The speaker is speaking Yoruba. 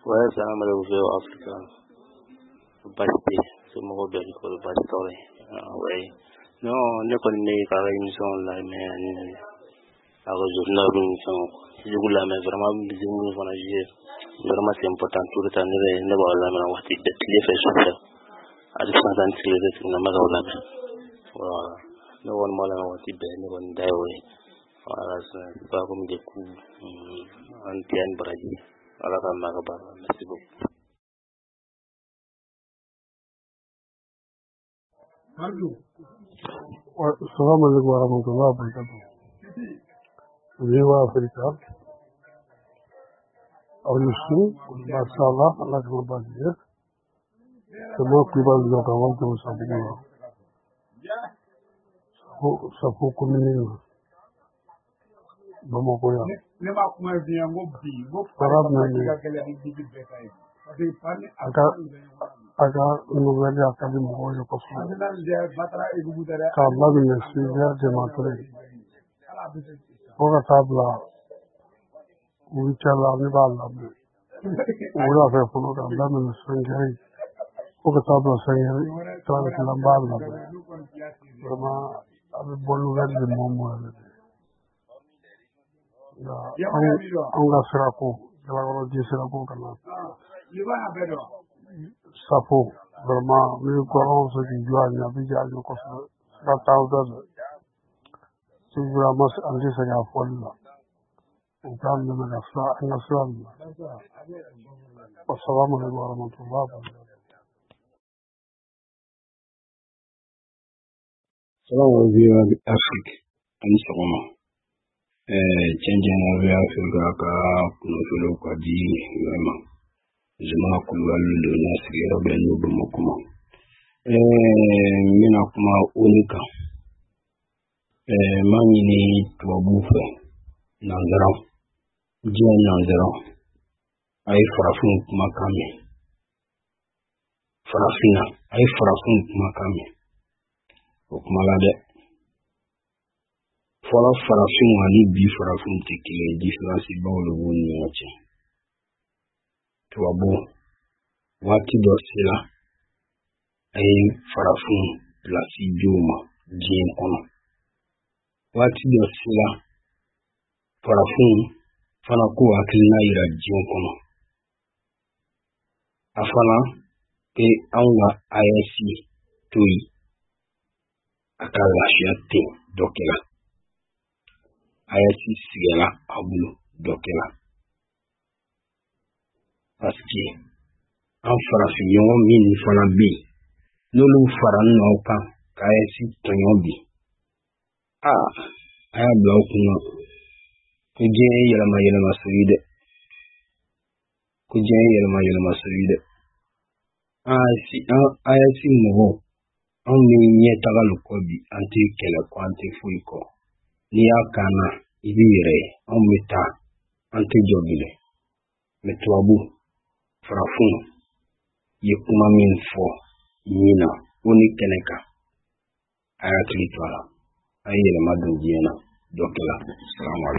Ouais, ça m'a ouvert Africa. Basti, c'est mon robert pour le Basti. Ouais. Non, ne connais pas l'émission là, mais à rejoindre l'émission. Si vous la mais vraiment, vous voyez, vraiment c'est important tout le temps. Ne voir la mais on va dire les faits sont faits. À des centaines de kilomètres, on n'a pas la même. Voilà. Ne voir moi là, on va dire ne voir d'ailleurs. Voilà, c'est pas comme des coups anti-an Brésil. Voilà, merci beaucoup. السلام عليكم ورحمة الله وبركاته. Viva Africa. Alusun, masalah anak berbahagia. Semua pribadi yang kawan tu sabun. Sapu kuning. Bama koya. Parab ni. Agak menunggu akan dimulai kosong. Kalau ni sihir jemaah Oga tabla uichala ni bala ni ura fe fulo da men sangai oga tabla sangai tala kala bala ma abe bolu gadde momo ya anga srako kala ko di srako kana sapo vraiment mi ko on se di joanya bi jaaju ko sa tawda Segura mas andi saya folla. Utam na nasa nasran. Wassalamualaikum warahmatullahi wabarakatuh. Salam alaikum Afrique. Ani sɔgɔma. Cɛncɛn bɛ Afrique ka kunnafoni ka di yɔrɔ Zuma Kulubali don n'a sigiyɔrɔ bɛ n'o Bamakɔ ma. N bɛna kuma ONU kan. Maa ɲini tubabuw fɛ nanzaraw diɲɛ nanzaraw a ye farafinw kumakan mɛn farafinna a ye farafinw kumakan mɛn o kuma la dɛ fɔlɔ farafinw ani bi farafinw tɛ kelen diferansi baw de b'u ni ɲɔgɔn cɛ tubabu waati dɔ sera a ye farafinw pilasi di u ma diɲɛ kɔnɔ waati dɔ sera farafin fana ko hakilina yira diɲɛ kɔnɔ a fana ke anw ka AES to yen a ka lafiya ten dɔ kɛra AES sigɛla a bolo dɔ kɛra parce que an farafin ɲɔgɔn min fana bɛ yen n'olu fara ɲɔgɔn kan ka AES tɔɲɔ bi a y'a bila o kunna ko diɲɛ ye yɛlɛma siri dɛ ko diɲɛ ye yɛlɛma siri dɛ AES mɔgɔw anw bɛ ɲɛtaga lu kɔ bi an tɛ kɛlɛ kɔ an tɛ foyi kɔ n'i y'a kaana i b'i yɛrɛ ye anw bɛ taa an tɛ jɔ bilen mais tubabu farafinw ye kuma min fɔ ɲina o ni kɛnɛ kan a y'a hakili to a la a ye yɛlɛma don diɲɛ na dɔ kɛla salamu